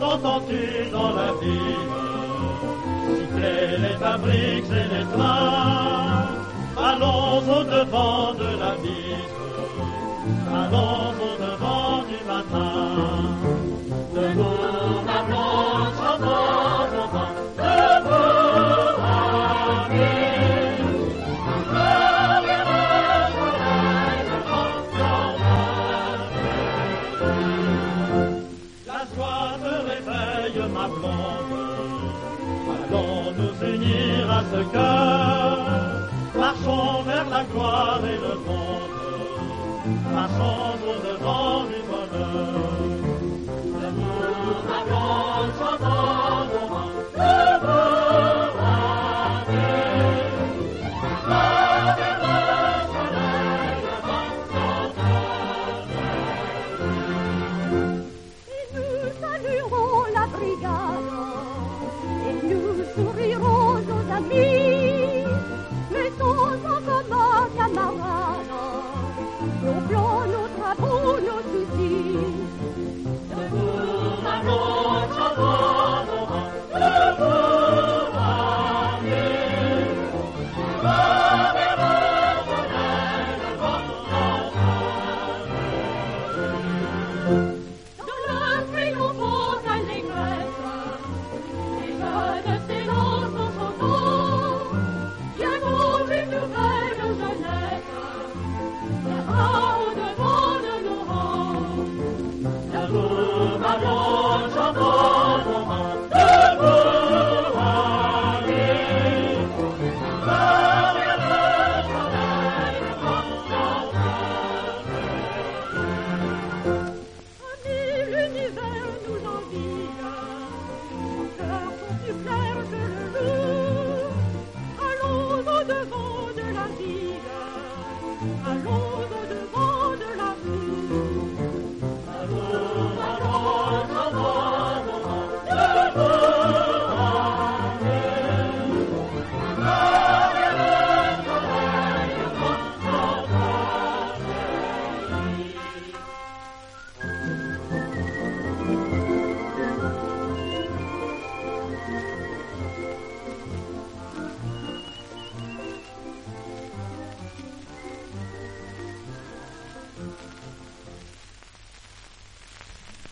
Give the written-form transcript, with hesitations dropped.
qu'entends-tu dans la ville? Siffler les fabriques et les trains. Allons au-devant de la ville. Allons au-devant du matin. Debout, m'appelons, chantons au vent. Debout, amis. Nous verrons le soleil levant. La joie te réveille, ma blonde. Allons nous unir à ce cœur. Marchons vers la gloire et le monde. Marchons au-devant du bonheur. Debout, allons, chantons au vent. Debout, amis. Vers le soleil levant son Et nous saluerons la brigade, et nous sourirons aux amis. Mettons en commun, camarades, nos plans, nos travaux, nos soucis. Debout, allons, chantons au vent. Debout, amis. Vers le soleil levant son